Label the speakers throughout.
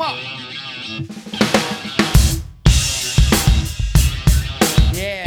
Speaker 1: Yeah.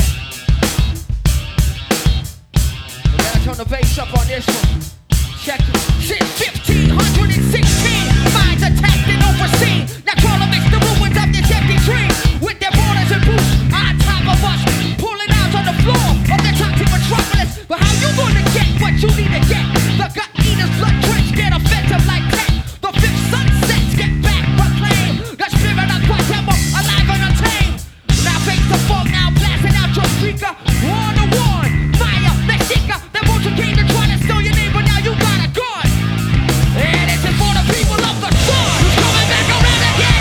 Speaker 1: We gotta turn the bass up on this one. Check it. Since 1516, minds attacked and overseen. Now crawl amidst the ruins of this empty dream. With their borders and boots on top of us, pulling out on the floor of the toxic metropolis. But how you gonna get what you need to get? The gut eaters, blood drenched, get offensive like tech. The fifth sunsets get back proclaimed. The spirit of Guatemala alive and untamed. Now face the fog, now blasting out your speaker. War to one, fire, Mexica. They won't you came to try to steal your name, but now you got a gun. And this is for the people of the sun who's coming back around again.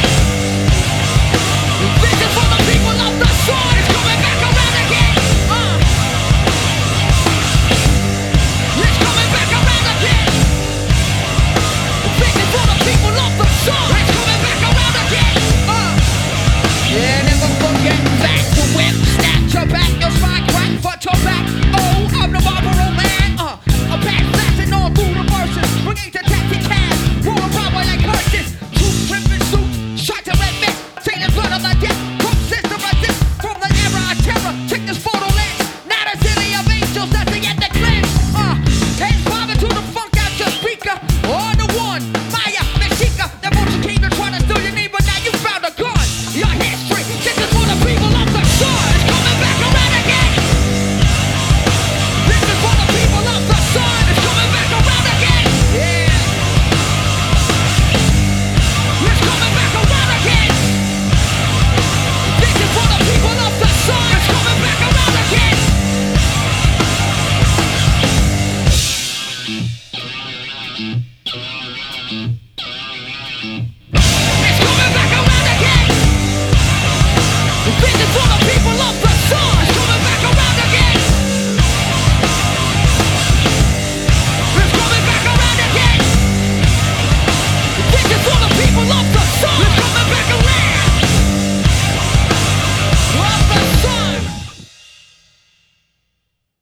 Speaker 1: This is for the people of the sun who's coming back around again. It's coming back around again. This is for the people of the sun. It's coming back around again. Yeah, never forget that to whip, snap your back, your spine crack for tobacco. Oh, I'm the Marlboro man. A pack blasting all through the verses. Bringing to tactic cash, rolling power like curses. Two tripping suits, shot to red mist, taking blood on the deck. Cook system resist from the era of terror. Check this photo lens. Not a city of angels, nothing at the cleanse. Heads bobbing to the funk out your speaker. On the one, Maya, Mexica. That motion came to try to steal your name, but now you found a gun. Your history, this is for the people of the sun. It's coming back around again. This is for the people of the sun. It's coming back around again. Yeah. It's coming back around again. This is for the people of the sun. It's coming back around again.